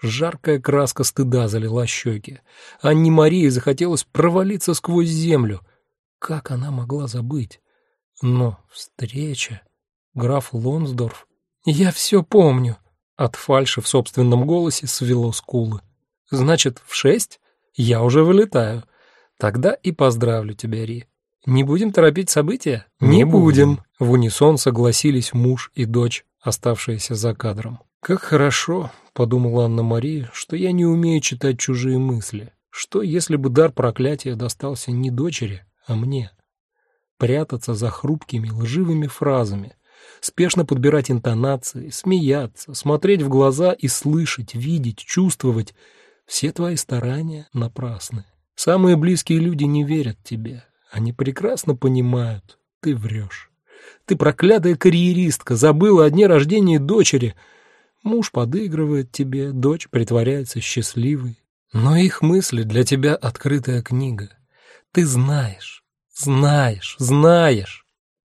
Жаркая краска стыда залила щеки. Анне Марии захотелось провалиться сквозь землю. Как она могла забыть? Но встреча... Граф Лонсдорф... «Я все помню!» От фальши в собственном голосе свело скулы. «Значит, в 6? Я уже вылетаю. Тогда и поздравлю тебя, Ри. Не будем торопить события?» «Не будем!» В унисон согласились муж и дочь, оставшиеся за кадром. «Как хорошо!» — подумала Анна-Мария, что я не умею читать чужие мысли. Что, если бы дар проклятия достался не дочери, а мне? Прятаться за хрупкими лживыми фразами, спешно подбирать интонации, смеяться, смотреть в глаза и слышать, видеть, чувствовать. Все твои старания напрасны. Самые близкие люди не верят тебе. Они прекрасно понимают, ты врешь. Ты проклятая карьеристка, забыла о дне рождения дочери. Муж подыгрывает тебе, дочь притворяется счастливой. Но их мысли для тебя открытая книга. Ты знаешь, знаешь, знаешь.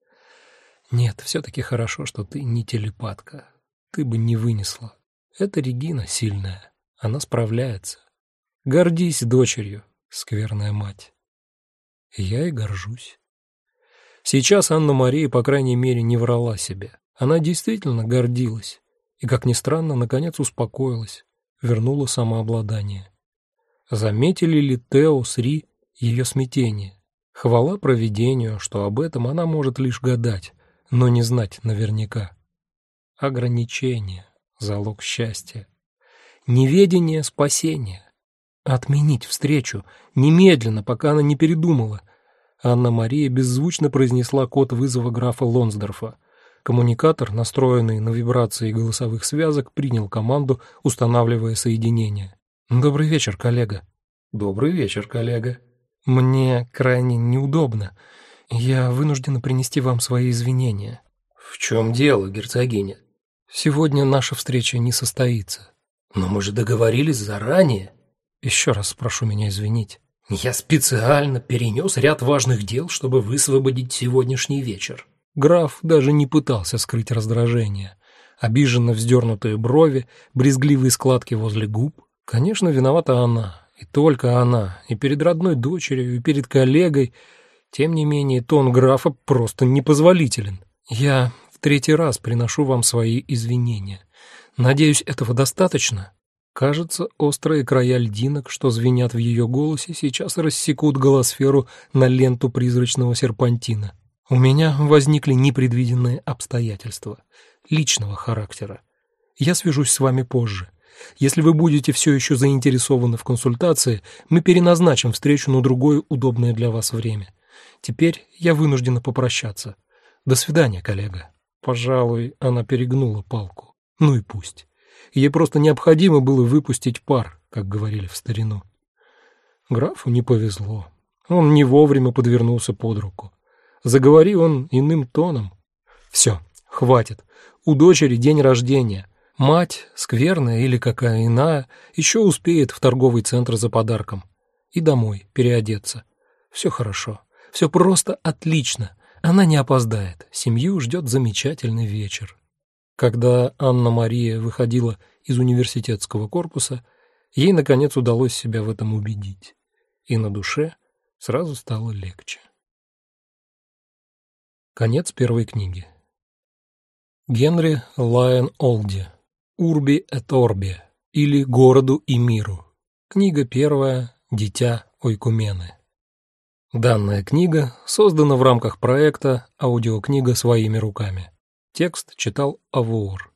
Нет, все-таки хорошо, что ты не телепатка. Ты бы не вынесла. Это Регина сильная, она справляется. Гордись дочерью, скверная мать. Я и горжусь. Сейчас Анна-Мария, по крайней мере, не врала себе. Она действительно гордилась. И, как ни странно, наконец успокоилась, вернула самообладание. Заметили ли Тео с Ри ее смятение? Хвала провидению, что об этом она может лишь гадать, но не знать наверняка. Ограничение — залог счастья. Неведение — спасение. Отменить встречу, немедленно, пока она не передумала. Анна-Мария беззвучно произнесла код вызова графа Лонсдорфа. Коммуникатор, настроенный на вибрации голосовых связок, принял команду, устанавливая соединение. «Добрый вечер, коллега». «Добрый вечер, коллега». «Мне крайне неудобно. Я вынуждена принести вам свои извинения». «В чем дело, герцогиня?» «Сегодня наша встреча не состоится». «Но мы же договорились заранее». «Еще раз прошу меня извинить». «Я специально перенес ряд важных дел, чтобы высвободить сегодняшний вечер». Граф даже не пытался скрыть раздражение. Обиженно вздернутые брови, брезгливые складки возле губ. Конечно, виновата она, и только она, и перед родной дочерью, и перед коллегой. Тем не менее, тон графа просто непозволителен. Я в 3-й раз приношу вам свои извинения. Надеюсь, этого достаточно? Кажется, острые края льдинок, что звенят в ее голосе, сейчас рассекут голосферу на ленту призрачного серпантина. У меня возникли непредвиденные обстоятельства личного характера. Я свяжусь с вами позже. Если вы будете все еще заинтересованы в консультации, мы переназначим встречу на другое удобное для вас время. Теперь я вынуждена попрощаться. До свидания, коллега». Пожалуй, она перегнула палку. Ну и пусть. Ей просто необходимо было выпустить пар, как говорили в старину. Графу не повезло. Он не вовремя подвернулся под руку. Заговори он иным тоном. Все, хватит. У дочери день рождения. Мать, скверная или какая иная, еще успеет в торговый центр за подарком. И домой переодеться. Все хорошо. Все просто отлично. Она не опоздает. Семью ждет замечательный вечер. Когда Анна-Мария выходила из университетского корпуса, ей, наконец, удалось себя в этом убедить. И на душе сразу стало легче. Конец первой книги. Генри Лайон Олди. «Урби эт Орби» или «Городу и миру». Книга первая. Дитя Ойкумены. Данная книга создана в рамках проекта «Аудиокнига своими руками». Текст читал Авуор.